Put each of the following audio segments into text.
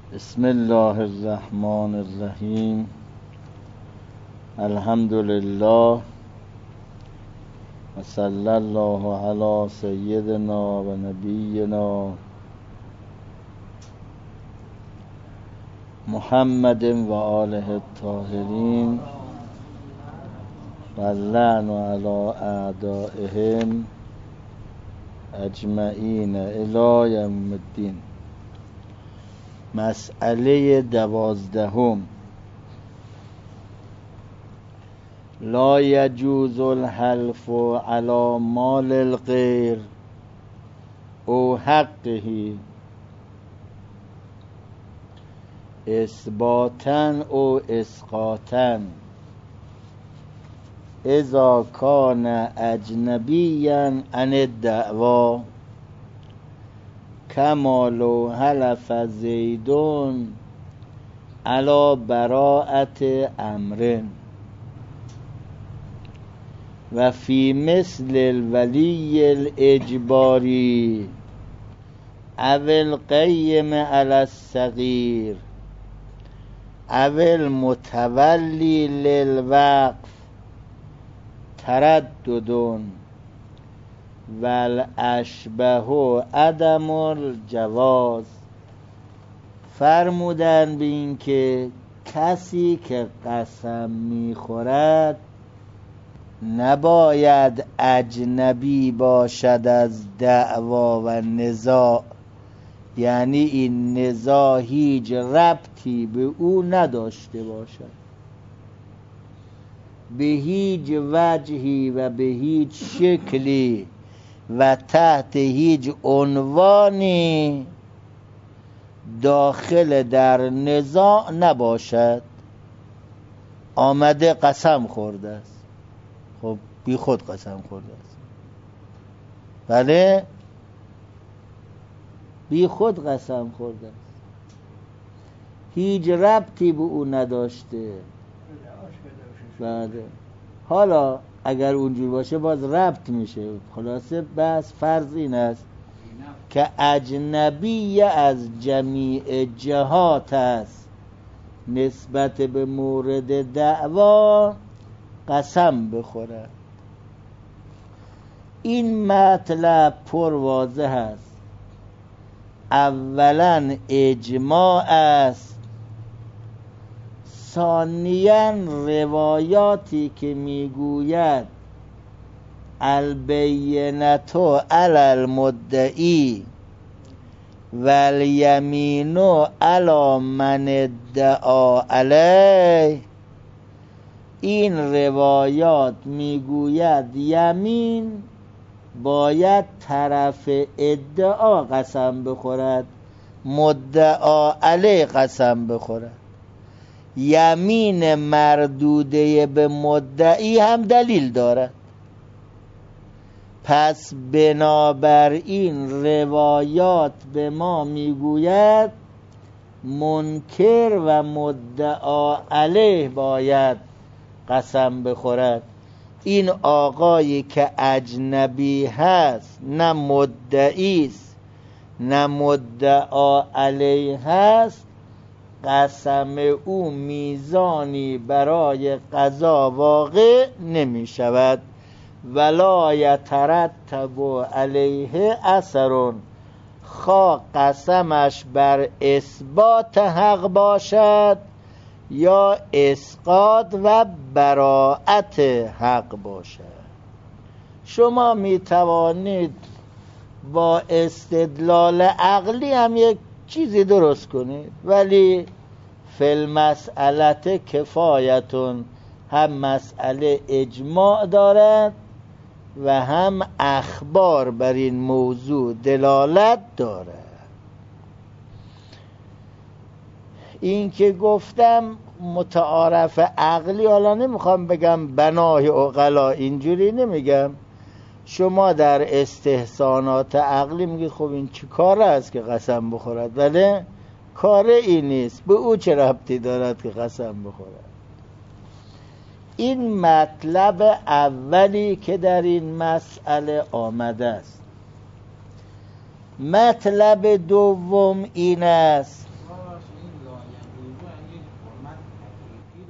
بسم الله الرحمن الرحیم. الحمد لله و صلی الله علی سیدنا و نبینا محمد و آله الطاهرین و اللعن علی اعدائهم اجمعین الی یوم الدین. مسئله 12. لا یجوز الحلف علی مال الغیر او حقه اثباتا او اسقاطا اذا کان اجنبیا عن الدعوا کما لو حلف زیدون علی براءت امر و فی مثل الولی الاجباری او القیم علی الصغیر او المتولی للوقف تردد والاشبه عدم الجواز. فرمودن به این که کسی که قسم میخورد نباید اجنبی باشد از دعوا و نزاع، یعنی این نزاع هیچ ربطی به او نداشته باشد، به هیچ وجهی و به هیچ شکلی و تحت هیچ عنوانی داخل در نزاع نباشد. آمده قسم خورده است، خب بی خود قسم خورده است، بله بی خود قسم خورده است، هیچ ربطی به او نداشته. بله حالا اگر اونجور باشه باز ربط میشه. خلاصه بس فرض این است که اجنبی از جمیع جهات است نسبت به مورد دعوا قسم بخورد. این مطلب پر واضح است. اولا اجماع است، ثانیاً روایاتی که میگوید البینة علی المدعی والیمین علی من ادعا علیه، این روایات میگوید یمین باید طرف ادعا قسم بخورد، مدعا علیه قسم بخورد. یمین مردوده به مدعی هم دلیل دارد. پس بنابراین روایات به ما میگوید منکر و مدعا علیه باید قسم بخورد. این آقایی که اجنبی هست، نه مدعی است نه مدعا علیه هست، قسم او میزانی برای قضا واقع نمی شود. ولا یترتب علیه اثر، خواه قسمش بر اثبات حق باشد یا اسقاط و براءت حق باشد. شما می توانید با استدلال عقلی هم یک چیزی درست کنید، ولی فی المسئله کفایتون، هم مسئله اجماع دارد و هم اخبار بر این موضوع دلالت دارد. این که گفتم متعارف عقلی، حالا نمیخوام بگم بنای عقلا، اینجوری نمیگم. شما در استحسانات عقلی میگید خب این چه کار است که قسم بخورد، ولی کار این نیست، به او چه ربطی دارد که قسم بخورد. این مطلب اولی که در این مسئله آمده است. مطلب دوم این است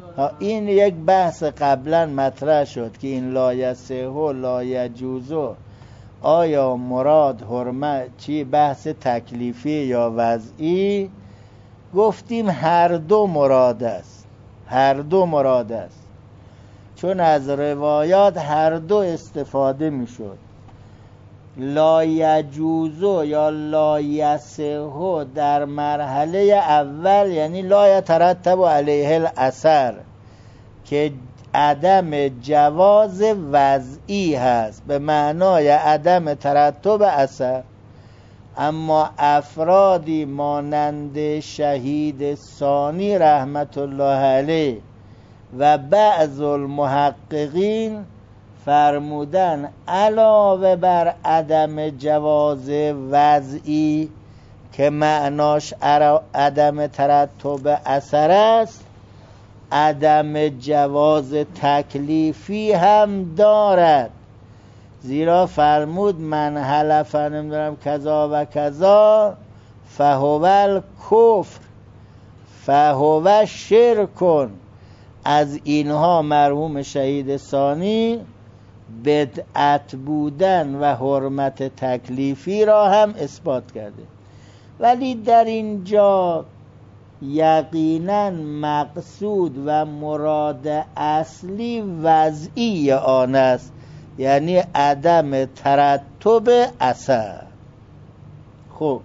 این یک بحث قبلا مطرح شد که این لا یصح و لا یجوز آیا مراد حرمت چی بحث تکلیفی یا وضعی؟ گفتیم هر دو مراد است، هر دو مراد است، چون از روایات هر دو استفاده می شد. لا یجوز یا لا یصح در مرحله اول یعنی لا یترتب علیه الاثر که عدم جواز وضعی هست، به معنای عدم ترتب اثر. اما افرادی مانند شهید ثانی رحمت الله علیه و بعض المحققین فرمودن علاوه بر عدم جواز وضعی که معناش عدم ترتب اثر است، عدم جواز تکلیفی هم دارد. زیرا فرمود من حلف نمیدونم کذا و کذا فهو الکفر فهو شرکن. از اینها مرحوم شهید ثانی بدعت بودن و حرمت تکلیفی را هم اثبات کرده. ولی در اینجا یقینا مقصود و مراد اصلی وضعی آن است، یعنی عدم ترتب اثر. خب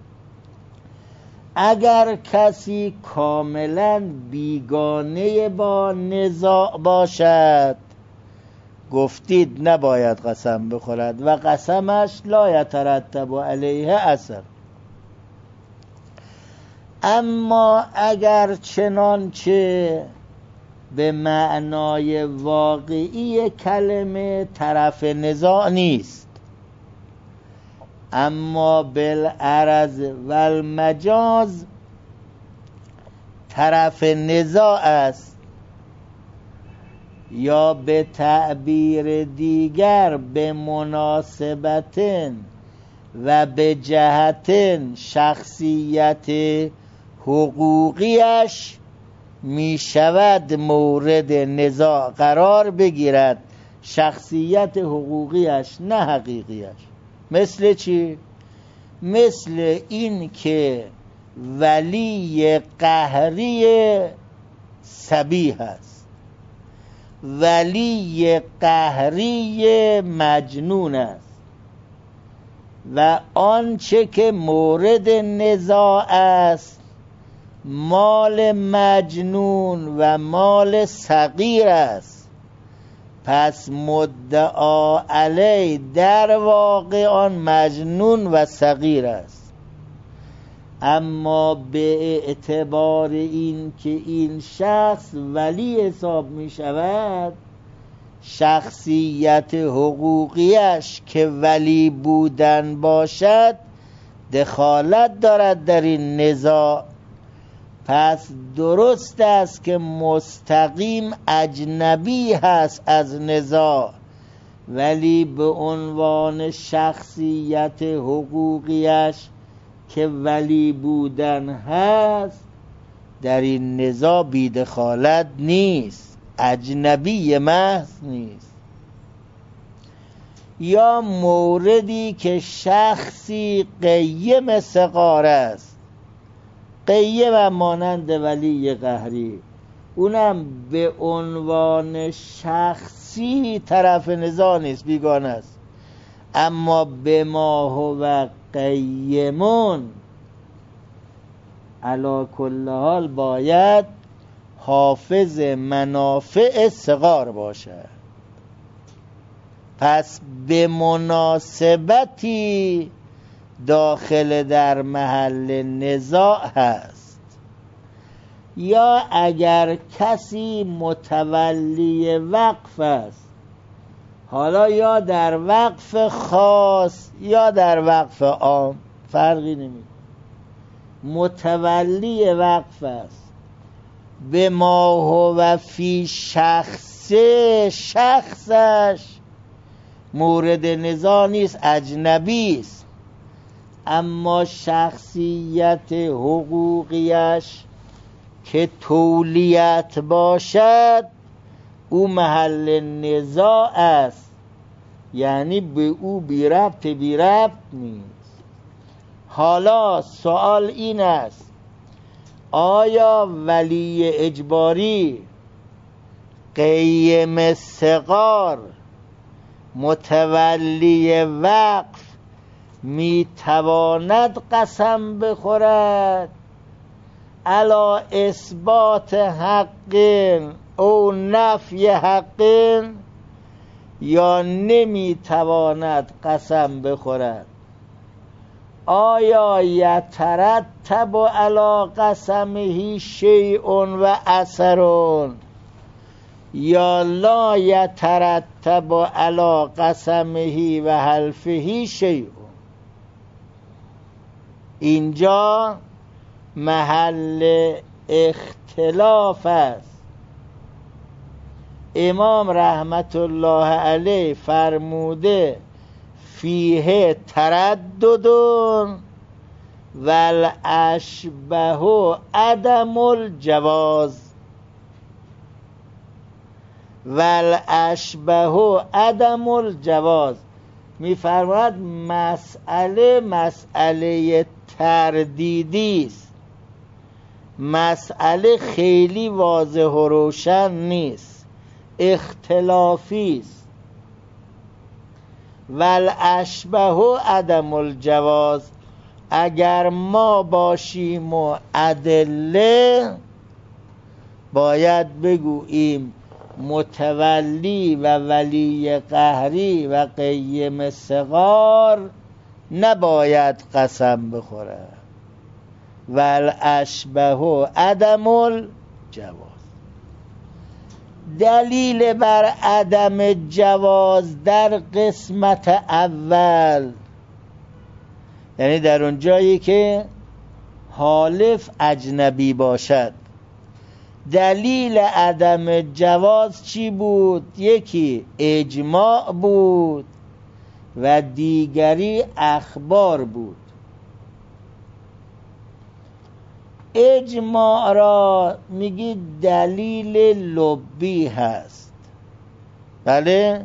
اگر کسی کاملا بیگانه با نزاع باشد، گفتید نباید قسم بخورد و قسمش لا یترتب علیه اثر. اما اگر چنانچه به معنای واقعی کلمه طرف نزاع نیست، اما بالعرض و المجاز طرف نزاع است، یا به تعبیر دیگر به مناسبتن و به جهتن شخصیت حقوقیش می شود مورد نزاع قرار بگیرد، شخصیت حقوقیش نه حقیقیش. مثل چی؟ مثل این که ولی قهری صبی هست، ولی قهری مجنون است و آنچه که مورد نزاع است مال مجنون و مال صغیر است. پس مدعا علی در واقع آن مجنون و صغیر است. اما به اعتبار این که این شخص ولی حساب می شود، شخصیت حقوقیش که ولی بودن باشد دخالت دارد در این نزاع. پس درست است که مستقیم اجنبی هست از نزاع، ولی به عنوان شخصیت حقوقیش که ولی بودن هست در این نزاع بی دخالت نیست، اجنبی محض نیست. یا موردی که شخصی قیم صغار است، قیم مانند ولی قهری، اونم به عنوان شخصی طرف نزاع نیست، بیگانه است، اما به ما هو قیمون علی کل حال باید حافظ منافع صغار باشد. پس به مناسبتی داخل در محل نزاع هست. یا اگر کسی متولی وقف است، حالا یا در وقف خاص یا در وقف عام فرقی نمیکنه، متولی وقف است، به ما هو فی شخصش مورد نزاع نیست، اجنبی است، اما شخصیت حقوقیش که تولیت باشد او محل نزاع است، یعنی به او بی ربط نیست. حالا سوال این است آیا ولی اجباری، قیم صغار، متولی وقف میتواند قسم بخورد علی اثبات حق او نفی حق، یا نمیتواند قسم بخورد؟ آیا یترتب علی قسمه شیء و اثر یا لا یترتب علی قسمه و حلفه شیء؟ اینجا محل اختلاف است. امام رحمت الله علیه فرموده فیه تردد والاشبه عدم الجواز، والاشبه عدم الجواز. میفرماید مسئله تردیدی است، مسئله خیلی واضح و روشن نیست، اختلافی است. والاشبه عدم الجواز، اگر ما باشیم و ادله باید بگوییم متولی و ولی قهری و قیم صغار نباید قسم بخوره. والاشبه عدم الجواز. دلیل بر عدم جواز در قسمت اول، یعنی در اون جایی که حالف اجنبی باشد، دلیل عدم جواز چی بود؟ یکی اجماع بود و دیگری اخبار بود. اجماع را میگی دلیل لبی هست. بله،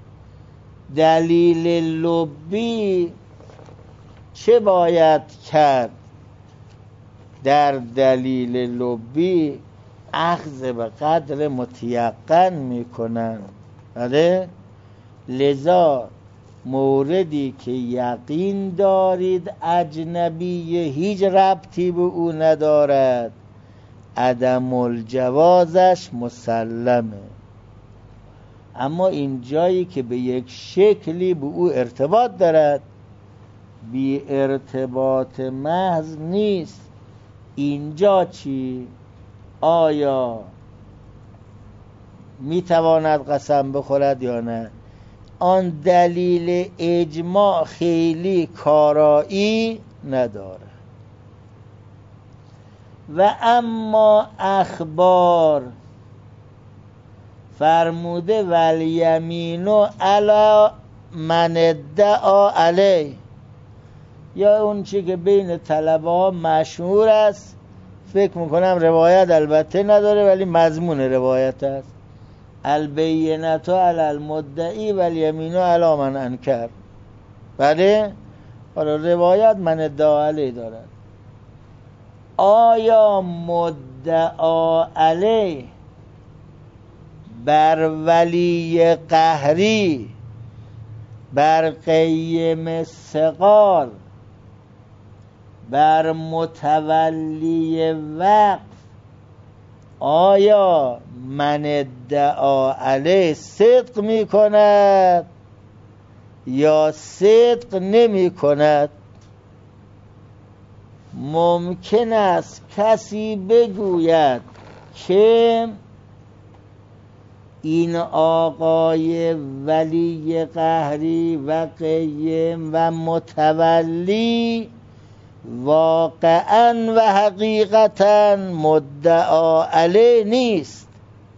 دلیل لبی چه باید کرد؟ در دلیل لبی اخذ به قدر متیقن میکنن. بله، لذا موردی که یقین دارید اجنبی هیچ ربطی به او ندارد، عدم الجوازش مسلمه. اما این جایی که به یک شکلی به او ارتباط دارد، بی ارتباط محض نیست، اینجا چی؟ آیا میتواند قسم بخورد یا نه؟ آن دلیل اجماع خیلی کارایی نداره. و اما اخبار فرموده والیمینو علی من ادعا علیه، یا اون چی که بین طلبه ها مشهور است، فکر میکنم روایت البته نداره ولی مضمون روایت است، البینة علی المدعی والیمین علی من انکر. بله، حالا روایت من ادعا علیه دارد. آیا مدعا علیه بر ولی قهری، بر قیم صغار، بر متولی وقف، آیا من ادعا علیه صدق می کند یا صدق نمی کند؟ ممکن است کسی بگوید که این آقای ولی قهری و قیم و متولی واقعا و حقیقتا مدعا علیه نیست.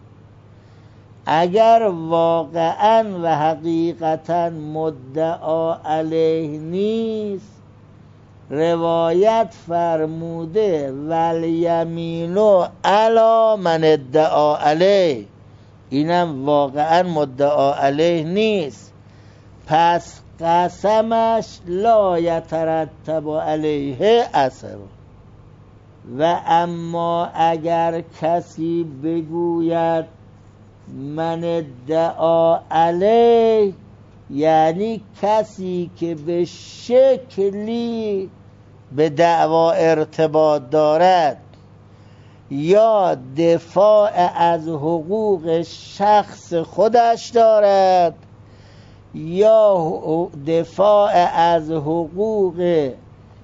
اگر واقعا و حقیقتا مدعا علیه نیست، روایت فرموده والیمینو علی من ادعا علیه، اینم واقعا مدعا علیه نیست، پس قسمش لا یترتب علیه اثر. و اما اگر کسی بگوید من ادعا علیه، یعنی کسی که به شکلی به دعوا ارتباط دارد یا دفاع از حقوق شخص خودش دارد یا دفاع از حقوق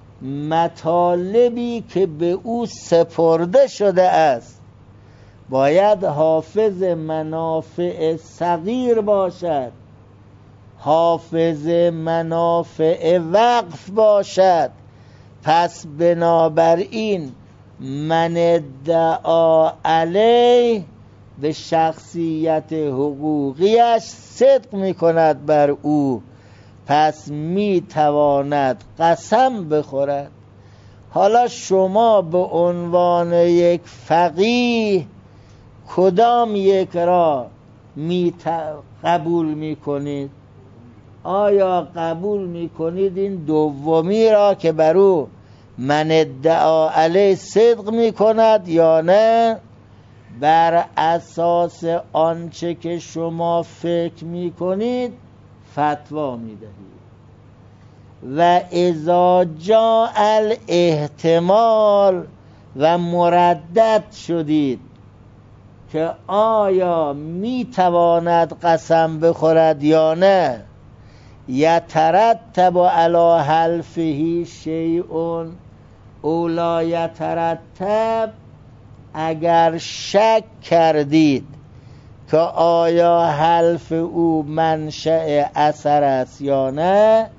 مطالبی که به او سپرده شده است، باید حافظ منافع صغیر باشد، حافظ منافع وقف باشد. پس بنابراین من ادعا علیه به شخصیت حقوقیش صدق می کند بر او، پس می تواند قسم بخورد. حالا شما به عنوان یک فقیه کدام یک را قبول می کنید؟ آیا قبول می کنید این دومی را که بر او من ادعا علیه صدق می کند، یا نه بر اساس آنچه که شما فکر می کنید فتوا می دهید؟ و اذا جاء الاحتمال و مردد شدید که آیا می تواند قسم بخورد یا نه، یترتب علی حلفه شیء او لا یترتب، اگر شک کردید که آیا حلف او منشأ اثر است یا نه،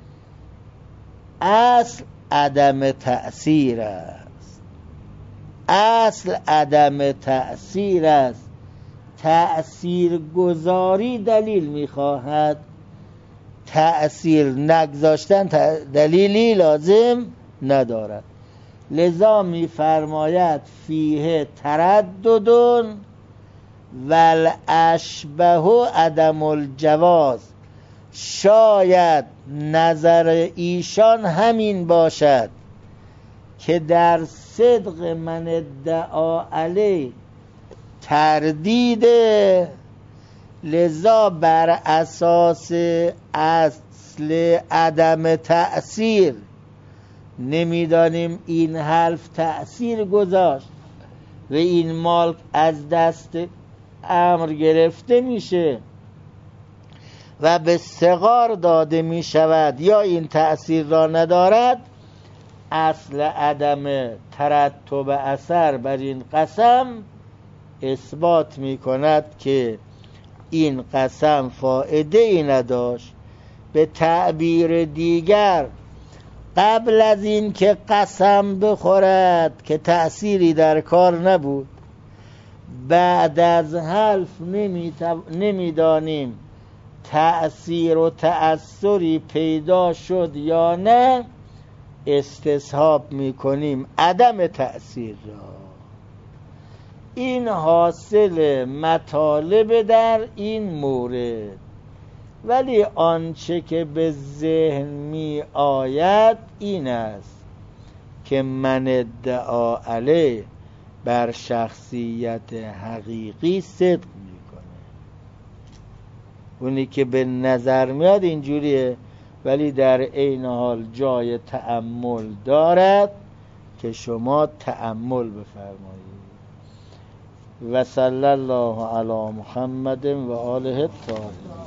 اصل عدم تأثیر است. اصل عدم تأثیر است. تأثیر گذاری دلیل میخواهد، تأثیر نگذاشتن دلیلی لازم ندارد. لذا میفرماید فیه تردد والاشبه عدم الجواز، شاید نظر ایشان همین باشد که در صدق من ادعا علیه تردیده، لذا بر اساس اصل عدم تأثیر نمیدانیم این حلف تأثیر گذاشت و این مال از دست امر گرفته میشه و به صغار داده می شود یا این تأثیر را ندارد، اصل عدم ترتب اثر بر این قسم اثبات می کند که این قسم فایده ای نداشت. به تعبیر دیگر قبل از این که قسم بخورد که تأثیری در کار نبود، بعد از حلف نمیدانیم تأثیر و تأثری پیدا شد یا نه، استصحاب میکنیم عدم تأثیر را. این حاصل مطالب در این مورد. ولی آنچه که به ذهن می آید این است که من ادعا علیه بر شخصیت حقیقی صدق میکنه. اونی که به نظر میاد اینجوریه، ولی در عین حال جای تأمل دارد که شما تأمل بفرمایید. و صلی الله علی محمد و آله الطاهرین.